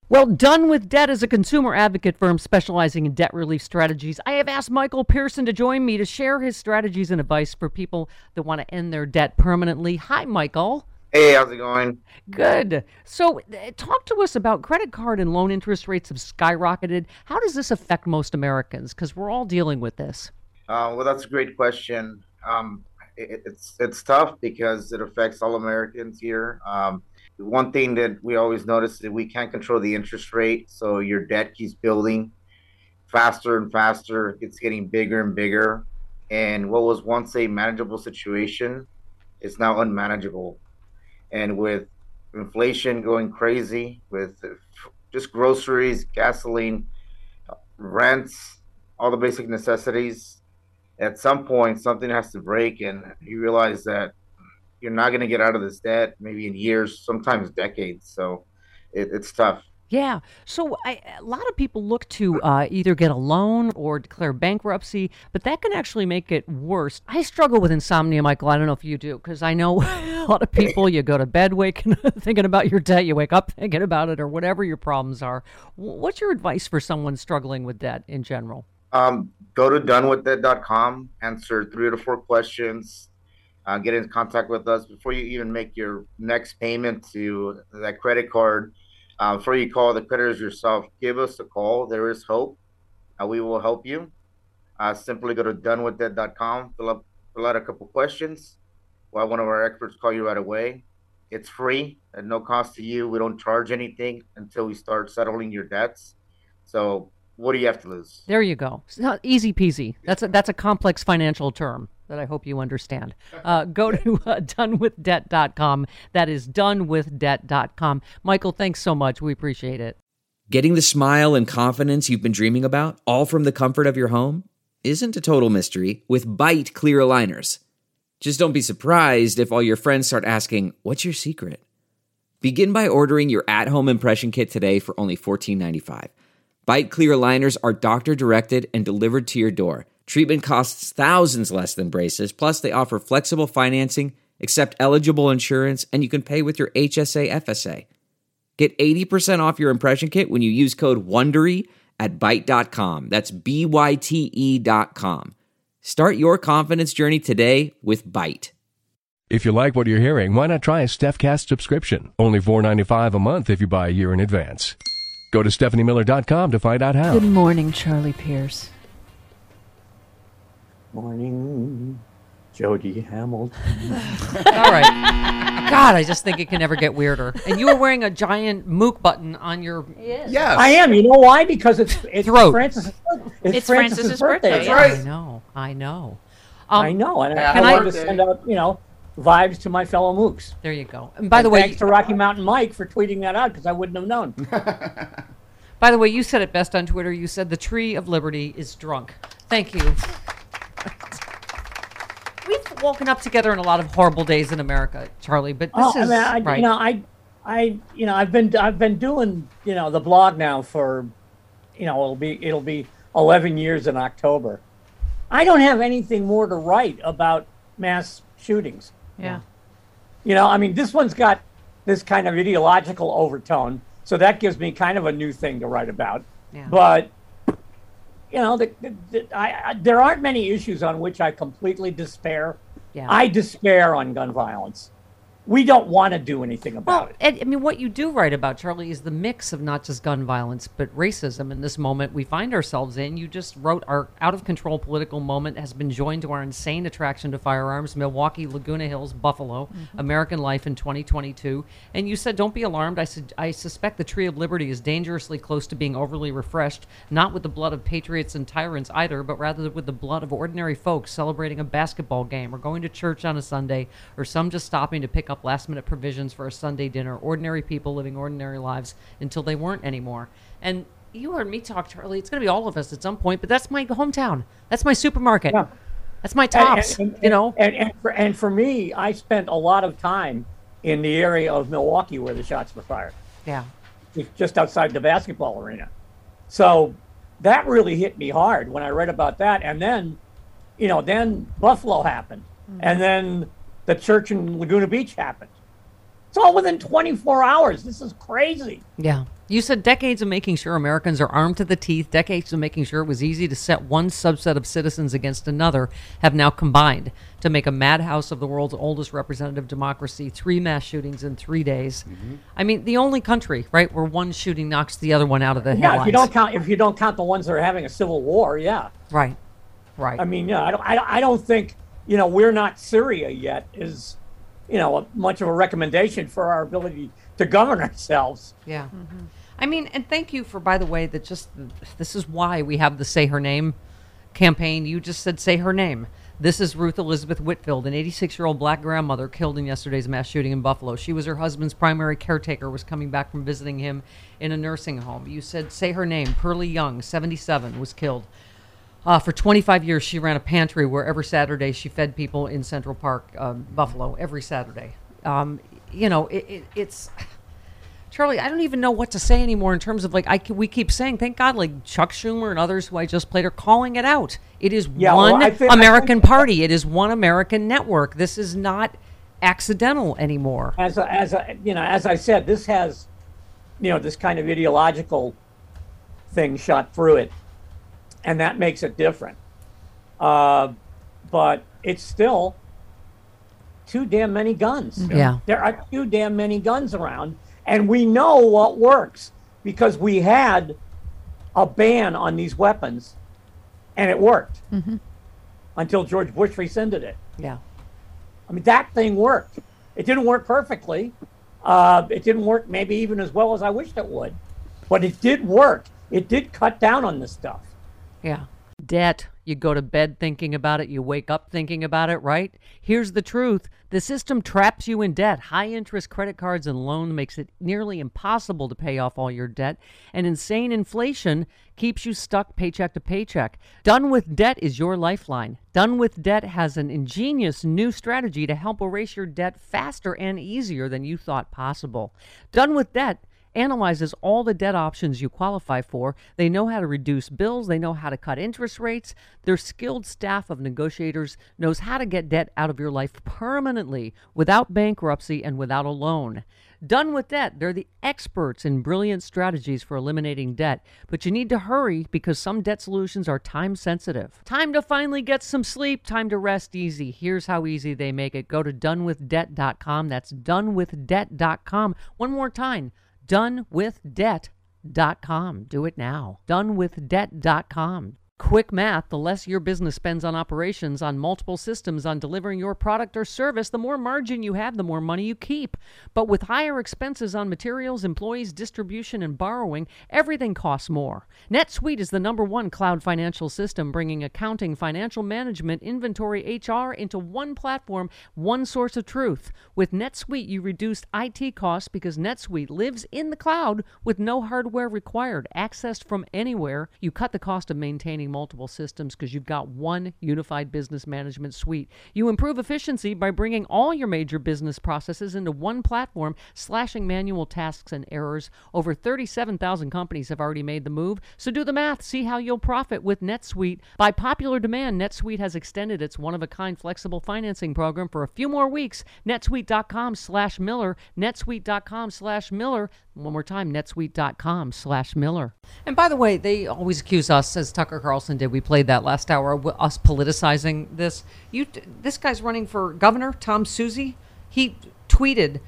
Well, Done with Debt is a consumer advocate firm specializing in debt relief strategies. I have asked Michael Pearson to join me to share his strategies and advice for people that want to end their debt permanently. Hi, Michael. Hey, how's it going? Good. So, talk to us about credit card and loan interest rates have skyrocketed. How does this affect most Americans? Because we're all dealing with this. Well, that's a great question. It's tough because it affects all Americans here. One thing that we always notice is that we can't control the interest rate, so your debt keeps building faster and faster. It's getting bigger and bigger, and what was once a manageable situation is now unmanageable. And with inflation going crazy, with just groceries, gasoline, rents, all the basic necessities, at some point something has to break, and you realize that you're not going to get out of this debt maybe in years, sometimes decades. So it's tough. Yeah. So a lot of people look to either get a loan or declare bankruptcy, but that can actually make it worse. I struggle with insomnia, Michael. I don't know if you do, because I know a lot of people, you go to bed thinking about your debt, you wake up thinking about it, or whatever your problems are. What's your advice for someone struggling with debt in general? Go to donewiththat.com, answer 3 to 4 questions, get in contact with us before you even make your next payment to that credit card. Before you call the creditors yourself, give us a call. There is hope. We will help you. Simply go to donewiththat.com, fill out a couple questions. We'll have one of our experts call you right away. It's free at no cost to you. We don't charge anything until we start settling your debts. So what do you have to lose? There you go. It's not easy peasy. That's a complex financial term that I hope you understand. Go to donewithdebt.com. That is donewithdebt.com. Michael, thanks so much. We appreciate it. Getting the smile and confidence you've been dreaming about, all from the comfort of your home, isn't a total mystery with Byte clear aligners. Just don't be surprised if all your friends start asking, "What's your secret?" Begin by ordering your at-home impression kit today for only $14.95. Byte clear aligners are doctor-directed and delivered to your door. Treatment costs thousands less than braces, plus they offer flexible financing, accept eligible insurance, and you can pay with your HSA FSA. Get 80% off your impression kit when you use code WONDERY at Byte.com. That's BYTE.com. Start your confidence journey today with Byte. If you like what you're hearing, why not try a StephCast subscription? Only $4.95 a month if you buy a year in advance. Go to StephanieMiller.com to find out how. Good morning, Charlie Pierce. Morning, Jody Hamilton. All right. God, I just think it can never get weirder. And you were wearing a giant Mook button on your... Yes. I am. You know why? Because it's Throat. Francis' It's Francis's birthday. That's Yeah. right. I know. I know. And Yeah, I can wanted to I- send out, vibes to my fellow Mooks. There you go. And by the way, Thanks to Rocky Mountain Mike for tweeting that out because I wouldn't have known. you said it best on Twitter. You said the tree of liberty is drunk. Thank you. We've woken up together in a lot of horrible days in America, Charlie, but this is right. I've been doing the blog now for it'll be 11 years in October. I don't have anything more to write about mass shootings. Yeah. This one's got this kind of ideological overtone, so that gives me kind of a new thing to write about. Yeah. But there aren't many issues on which I completely despair. Yeah. I despair on gun violence. We don't want to do anything about it. Ed, what you do write about, Charlie, is the mix of not just gun violence, but racism in this moment we find ourselves in. You just wrote our out-of-control political moment has been joined to our insane attraction to firearms, Milwaukee, Laguna Hills, Buffalo, American life in 2022. And you said, don't be alarmed. I suspect the tree of liberty is dangerously close to being overly refreshed, not with the blood of patriots and tyrants either, but rather with the blood of ordinary folks celebrating a basketball game or going to church on a Sunday, or some just stopping to pick up last-minute provisions for a Sunday dinner, ordinary people living ordinary lives until they weren't anymore. And you heard me talk, Charlie. It's going to be all of us at some point, but that's my hometown. That's my supermarket. Yeah. That's my Tops, And for me, I spent a lot of time in the area of Milwaukee where the shots were fired. Yeah. Just outside the basketball arena. So that really hit me hard when I read about that. And then, then Buffalo happened. And then the church in Laguna Beach happened. It's all within 24 hours. This is crazy. Yeah. You said decades of making sure Americans are armed to the teeth, decades of making sure it was easy to set one subset of citizens against another have now combined to make a madhouse of the world's oldest representative democracy, 3 mass shootings in 3 days. I mean, the only country, right, where one shooting knocks the other one out of the headlines. Yeah, if you don't count the ones that are having a civil war, yeah. Right. I mean, yeah, I don't think, we're not Syria yet is, much of a recommendation for our ability to govern ourselves. Yeah. I mean, and thank you for, by the way, this is why we have the Say Her Name campaign. You just said say her name. This is Ruth Elizabeth Whitfield, an 86-year-old black grandmother killed in yesterday's mass shooting in Buffalo. She was her husband's primary caretaker, was coming back from visiting him in a nursing home. You said say her name. Pearlie Young, 77, was killed. For 25 years, she ran a pantry where every Saturday she fed people in Central Park, Buffalo, every Saturday. It's... Charlie, I don't even know what to say anymore in terms of, we keep saying, thank God, Chuck Schumer and others who I just played are calling it out. It is American party. It is one American network. This is not accidental anymore. As I said, this has, this kind of ideological thing shot through it, and that makes it different. But it's still too damn many guns. Yeah. There are too damn many guns around. And we know what works because we had a ban on these weapons, and it worked until George Bush rescinded it. Yeah. I mean, that thing worked. It didn't work perfectly. It didn't work maybe even as well as I wished it would. But it did work. It did cut down on this stuff. Yeah. Debt. You go to bed thinking about it. You wake up thinking about it, right? Here's the truth. The system traps you in debt. High interest credit cards and loans makes it nearly impossible to pay off all your debt. And insane inflation keeps you stuck paycheck to paycheck. Done with Debt is your lifeline. Done with Debt has an ingenious new strategy to help erase your debt faster and easier than you thought possible. Done with Debt analyzes all the debt options you qualify for. They know how to reduce bills. They know how to cut interest rates. Their skilled staff of negotiators knows how to get debt out of your life permanently without bankruptcy and without a loan. Done with Debt, they're the experts in brilliant strategies for eliminating debt. But you need to hurry because some debt solutions are time sensitive. Time to finally get some sleep. Time to rest easy. Here's how easy they make it. Go to donewithdebt.com. That's donewithdebt.com. One more time. donewithdebt.com. Do it now. donewithdebt.com. Quick math, the less your business spends on operations, on multiple systems, on delivering your product or service, the more margin you have, the more money you keep. But with higher expenses on materials, employees, distribution, and borrowing, everything costs more. NetSuite is the #1 cloud financial system, bringing accounting, financial management, inventory, HR into one platform, one source of truth. With NetSuite, you reduce IT costs because NetSuite lives in the cloud with no hardware required, accessed from anywhere. You cut the cost of maintaining multiple systems because you've got one unified business management suite. You improve efficiency by bringing all your major business processes into one platform, slashing manual tasks and errors. Over 37,000 companies have already made the move, so do the math. See how you'll profit with NetSuite. By popular demand, NetSuite has extended its one-of-a-kind flexible financing program for a few more weeks. netsuite.com/Miller, netsuite.com/Miller. One more time, netsuite.com/Miller. And by the way, they always accuse us, as Tucker Carlson did, we played that last hour, us politicizing this. This guy's running for governor, Tom Suozzi. He tweeted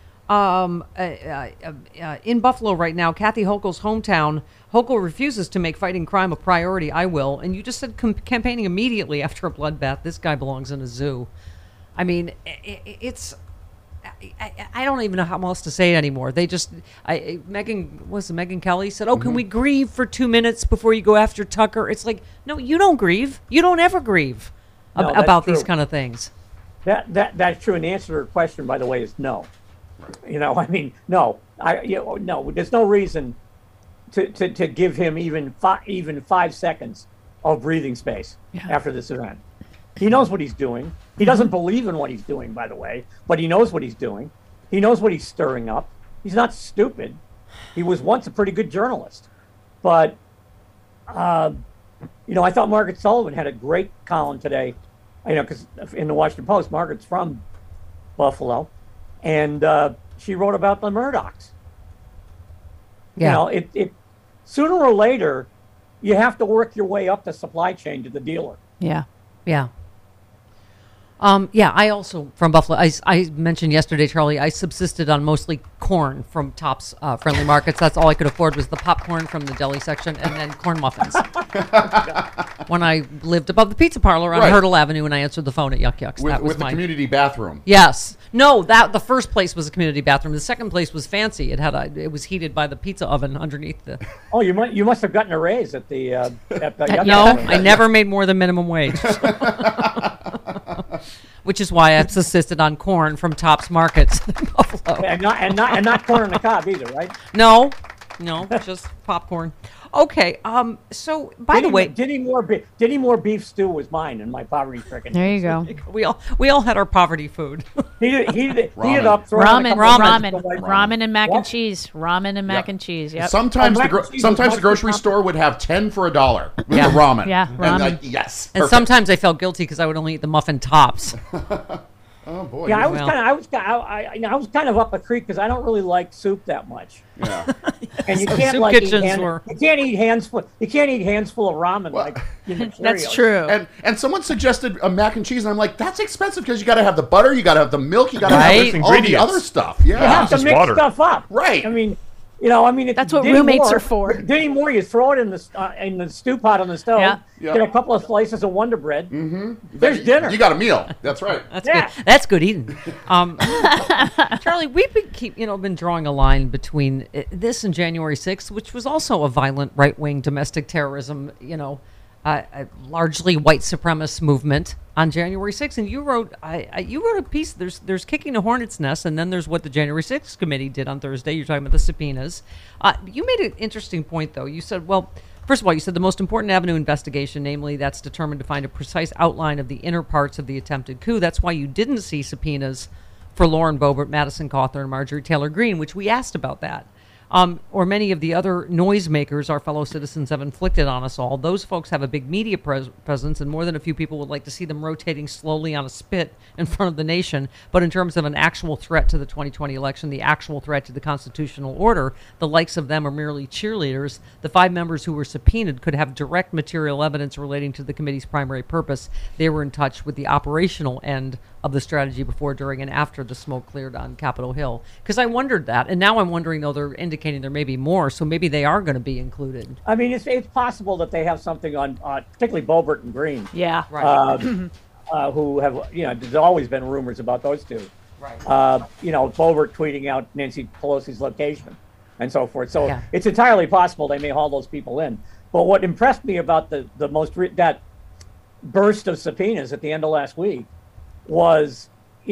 in Buffalo right now, Kathy Hochul's hometown, Hochul refuses to make fighting crime a priority. I will. And you just said campaigning immediately after a bloodbath. This guy belongs in a zoo. I mean, it's... I don't even know how else to say it anymore. They just, Megyn Kelly said, can we grieve for 2 minutes before you go after Tucker? It's like, no, you don't grieve. You don't ever grieve about these kind of things. That's true. And the answer to her question, by the way, is no. No. No. There's no reason to give him even 5 seconds of breathing space after this event. He knows what he's doing. He doesn't believe in what he's doing, by the way, but he knows what he's doing. He knows what he's stirring up. He's not stupid. He was once a pretty good journalist. But, I thought Margaret Sullivan had a great column today, because in the Washington Post, Margaret's from Buffalo. And she wrote about the Murdochs. Yeah. You know, it sooner or later, you have to work your way up the supply chain to the dealer. Yeah. Yeah. I also, from Buffalo, I mentioned yesterday, Charlie, I subsisted on mostly corn from Tops Friendly Markets. That's all I could afford was the popcorn from the deli section and then corn muffins. When I lived above the pizza parlor on Hurdle Avenue and I answered the phone at Yuck Yucks. That was with the community bathroom. Yes. No, the first place was a community bathroom. The second place was fancy. It was heated by the pizza oven underneath the... Oh, you must have gotten a raise at the Yuck No, Yucks. I never made more than minimum wage. Which is why I've subsisted on corn from Tops Markets in Buffalo. And not corn on the cob either, right? No, just popcorn. Okay, so by the way, Dinny Moore beef stew was mine in my poverty-stricken. There you go. we all had our poverty food. Heated up, throwing a Ramen, couple of ramen and mac What? and cheese. Ramen and mac and cheese. Yep. Sometimes mac and cheese sometimes is the grocery much store would have 10 for $1 with Yeah. the ramen. Yeah, And ramen. yes. And perfect. sometimes I felt guilty because I would only eat the muffin tops. Oh boy. Yeah, I you're- was kind of up a creek because I don't really like soup that much, yeah. and you So can't soup kitchens were- you can't eat hands full of ramen like That's Cheerios. true. And someone suggested a mac and cheese, and I'm like, that's expensive because you got to have the butter, you got to have the milk, you got to Right. have all the Ingredients. other stuff. You Yeah. have to just mix water. stuff up, Right. I mean, That's what roommates are for. Dinny Moore, you throw it in the stew pot on the stove. Yeah. Yeah. Get a couple of slices of Wonder Bread. Mm-hmm. There's dinner. You got a meal. That's right. That's good eating. Charlie, we've been drawing a line between this and January 6th, which was also a violent right-wing domestic terrorism, a largely white supremacist movement on January 6th. And you wrote a piece. There's kicking a hornet's nest, and then there's what the January 6th committee did on Thursday. You're talking about the subpoenas. You made an interesting point, though. You said, well, first of all, you said the most important avenue investigation, namely that's determined to find a precise outline of the inner parts of the attempted coup. That's why you didn't see subpoenas for Lauren Boebert, Madison Cawthorn, and Marjorie Taylor Greene, which we asked about that. Or many of the other noisemakers our fellow citizens have inflicted on us all. Those folks have a big media presence, and more than a few people would like to see them rotating slowly on a spit in front of the nation. But in terms of an actual threat to the 2020 election, the actual threat to the constitutional order, the likes of them are merely cheerleaders. The 5 members who were subpoenaed could have direct material evidence relating to the committee's primary purpose. They were in touch with the operational end of the strategy before, during, and after the smoke cleared on Capitol Hill. Because I wondered that, and now I'm wondering, though, they're indicating there may be more, so maybe they are going to be included. I mean, it's possible that they have something on particularly Boebert and Green, Yeah. Right. who have, there's always been rumors about those two. Right. Boebert tweeting out Nancy Pelosi's location and so forth. So Yeah. it's entirely possible they may haul those people in. But what impressed me about that burst of subpoenas at the end of last week was,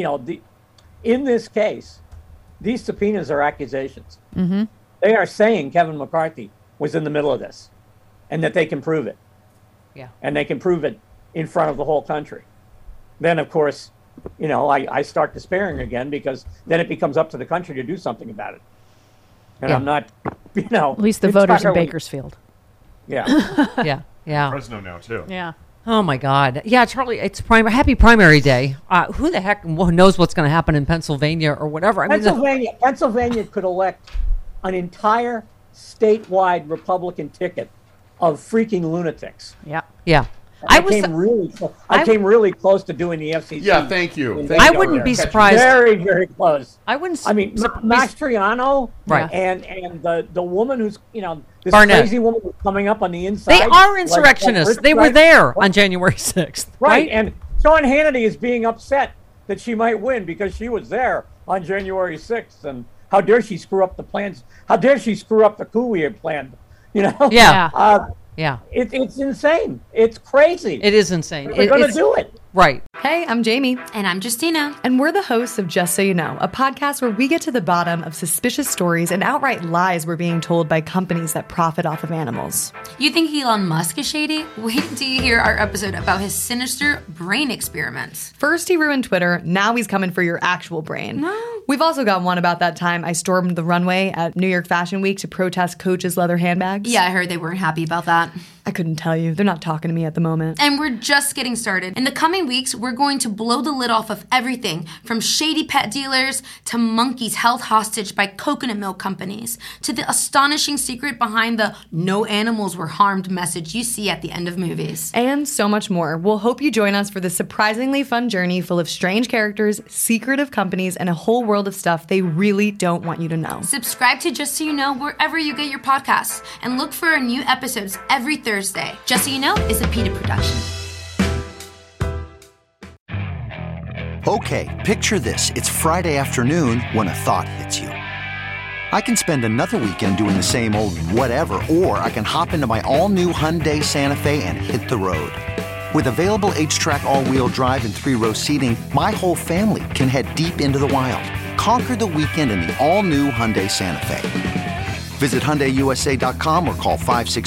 in this case, these subpoenas are accusations. Mm-hmm. They are saying Kevin McCarthy was in the middle of this, and that they can prove it. Yeah. And they can prove it in front of the whole country. Then, of course, I start despairing again, because then it becomes up to the country to do something about it. And Yeah. I'm not, At least the it's voters in not really- Bakersfield. Yeah. Yeah. Fresno now too. Yeah. Oh my God! Yeah, Charlie, it's happy primary day. Who the heck knows what's going to happen in Pennsylvania or whatever? I mean, Pennsylvania could elect an entire statewide Republican ticket of freaking lunatics. Yeah. yeah. I came really close to doing the FCC. Yeah, thank you. in Thank I Vegas wouldn't there. be surprised. Very, very close. I wouldn't. I mean, Mastriano, Right. and the woman who's this Barnett. crazy woman who's coming up on the inside. They are insurrectionists. They were there on January 6th. Right, and Sean Hannity is being upset that she might win because she was there on January 6th, and how dare she screw up the plans? How dare she screw up the coup we had planned? Yeah. Yeah. It's insane. It's crazy. It is insane. They're going to do it. Right. Hey, I'm Jamie. And I'm Justina. And we're the hosts of Just So You Know, a podcast where we get to the bottom of suspicious stories and outright lies we're being told by companies that profit off of animals. You think Elon Musk is shady? Wait till you hear our episode about his sinister brain experiments. First he ruined Twitter, now he's coming for your actual brain. No. We've also got one about that time I stormed the runway at New York Fashion Week to protest Coach's leather handbags. Yeah, I heard they weren't happy about that. I couldn't tell you. They're not talking to me at the moment. And we're just getting started. In the coming weeks, we're going to blow the lid off of everything from shady pet dealers to monkeys held hostage by coconut milk companies to the astonishing secret behind the "no animals were harmed" message you see at the end of movies. And so much more. We'll hope you join us for this surprisingly fun journey full of strange characters, secretive companies, and a whole world of stuff they really don't want you to know. Subscribe to Just So You Know wherever you get your podcasts and look for our new episodes every Thursday. Just So You Know is a PETA production. Okay, picture this. It's Friday afternoon when a thought hits you. I can spend another weekend doing the same old whatever, or I can hop into my all-new Hyundai Santa Fe and hit the road. With available H-Track all-wheel drive and 3-row seating, my whole family can head deep into the wild. Conquer the weekend in the all-new Hyundai Santa Fe. Visit HyundaiUSA.com or call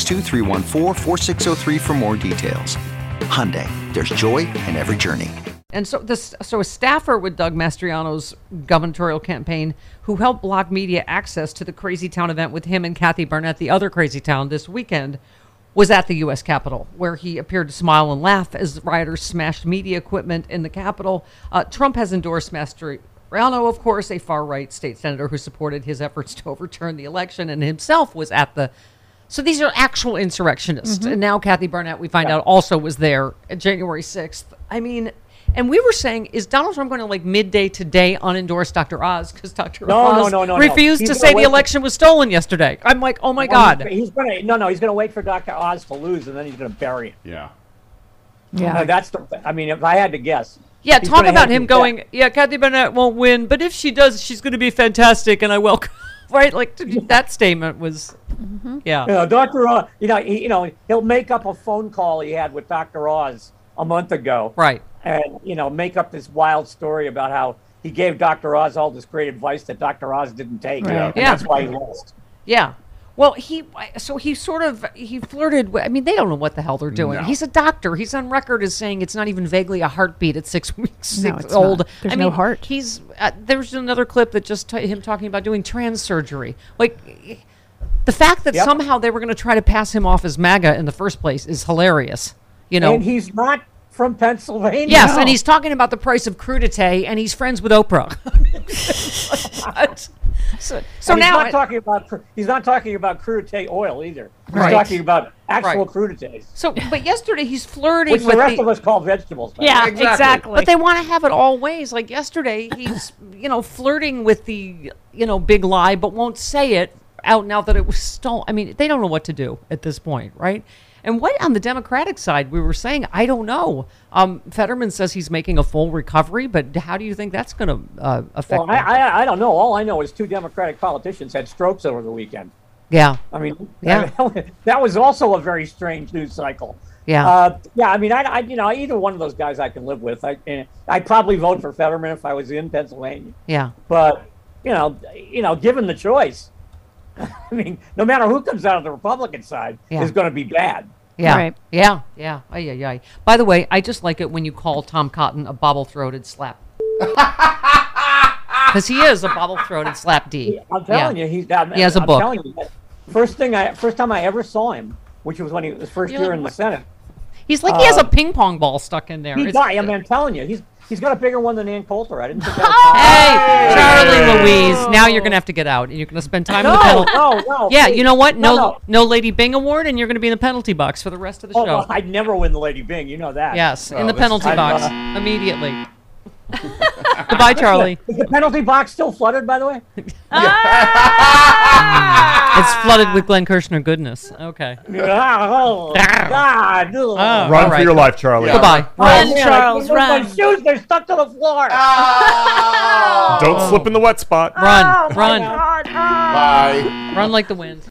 562-314-4603 for more details. Hyundai, there's joy in every journey. And so a staffer with Doug Mastriano's gubernatorial campaign who helped block media access to the Crazy Town event with him and Kathy Barnett, the other Crazy Town, this weekend, was at the U.S. Capitol, where he appeared to smile and laugh as rioters smashed media equipment in the Capitol. Trump has endorsed Mastriano, of course, a far-right state senator who supported his efforts to overturn the election and himself was at the... So these are actual insurrectionists. Mm-hmm. And now Kathy Barnett, we find out, also was there January 6th. I mean... And we were saying, is Donald Trump going to, like, midday today unendorse Dr. Oz? Because Dr. Oz refused to say the election was stolen yesterday. I'm like, oh, my God. He's going to wait for Dr. Oz to lose, and then he's going to bury him. Yeah. Yeah. If I had to guess. Yeah, talk about him going, Kathy Barnett won't win, but if she does, she's going to be fantastic, and I welcome. Right? Like, that statement was, Dr. Oz, he'll make up a phone call he had with Dr. Oz a month ago. Right. And, make up this wild story about how he gave Dr. Oz all this great advice that Dr. Oz didn't take. Right. And that's why he lost. Yeah. Well, he flirted with, they don't know what the hell they're doing. No. He's a doctor. He's on record as saying it's not even vaguely a heartbeat at 6 weeks old. Not. There's no heart. There's another clip that just him talking about doing trans surgery. Like, the fact that somehow they were going to try to pass him off as MAGA in the first place is hilarious. And he's not from Pennsylvania. Yes, and he's talking about the price of crudité, and he's friends with Oprah. so now he's not talking about crudité oil either. He's talking about actual crudités. So, but yesterday he's flirting with the rest of us call vegetables. Yeah, exactly. But they want to have it all ways. Like yesterday, he's flirting with the big lie, but won't say it out now that it was stolen. They don't know what to do at this point, right? And what on the Democratic side, we were saying, I don't know. Fetterman says he's making a full recovery, but how do you think that's going to affect them? I don't know. All I know is 2 Democratic politicians had strokes over the weekend. Yeah. That was also a very strange news cycle. Yeah. Either one of those guys I can live with. I'd probably vote for Fetterman if I was in Pennsylvania. Yeah. But, given the choice, no matter who comes out of the Republican side, is going to be bad. Yeah. Right. Yeah. Yeah. Ay. By the way, I just like it when you call Tom Cotton a bobble-throated slap. Because he is a bobble-throated slap D. I'm telling you, he has a book. Telling you, first time I ever saw him, which was when he was first year in the Senate. He's like he has a ping pong ball stuck in there. I'm telling you, he's got a bigger one than Ann Coulter. I didn't think that was Charlie Louise. Now you're going to have to get out, and you're going to spend time in the penalty. No. Yeah, you know what? No Lady Bing award, and you're going to be in the penalty box for the rest of the show. Well, I'd never win the Lady Bing. You know that. Yes, in the penalty box immediately. Goodbye, Charlie. Is the penalty box still flooded, by the way? It's flooded with Glenn Kirshner goodness. Okay. Run for your life, Charlie. Yeah. Goodbye. Run, Charles, run. My shoes, they're stuck to the floor. Don't slip in the wet spot. Run. God. Bye. Run like the wind.